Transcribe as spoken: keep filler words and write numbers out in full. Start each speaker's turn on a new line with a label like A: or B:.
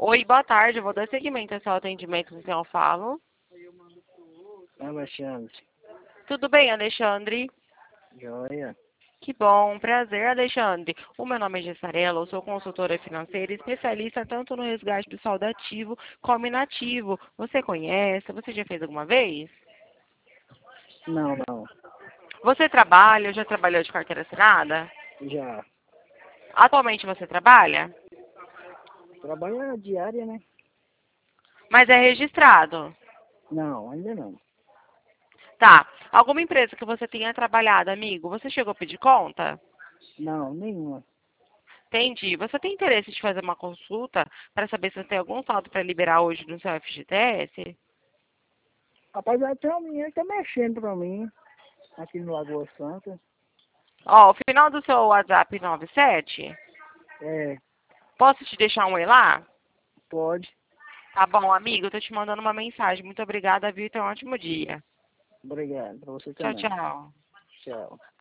A: Oi, boa tarde. Eu vou dar seguimento ao seu atendimento com quem eu falo.
B: Alexandre.
A: Tudo bem, Alexandre?
B: Joia.
A: Que bom, prazer, Alexandre. O meu nome é Gessarela, eu sou consultora financeira e especialista tanto no resgate do saldo ativo como inativo. Você conhece? Você já fez alguma vez?
B: Não, não.
A: Você trabalha, já trabalhou de carteira assinada?
B: Já.
A: Atualmente você trabalha?
B: Trabalho diária, né?
A: Mas é registrado?
B: Não, ainda não.
A: Tá. Alguma empresa que você tenha trabalhado, amigo, você chegou a pedir conta?
B: Não, nenhuma.
A: Entendi. Você tem interesse de fazer uma consulta para saber se você tem algum saldo para liberar hoje no seu F G T S?
B: Rapaz, até o menino tá mexendo pra mim, aqui no Lagoa Santa.
A: Ó, o final do seu WhatsApp nove sete.
B: É,
A: Posso te deixar um e lá?
B: pode.
A: Tá bom, amigo, eu tô te mandando uma mensagem. Muito obrigada, viu? Tenha um ótimo dia.
B: Obrigado. Pra você
A: Tchau,
B: também.
A: tchau.
B: Tchau.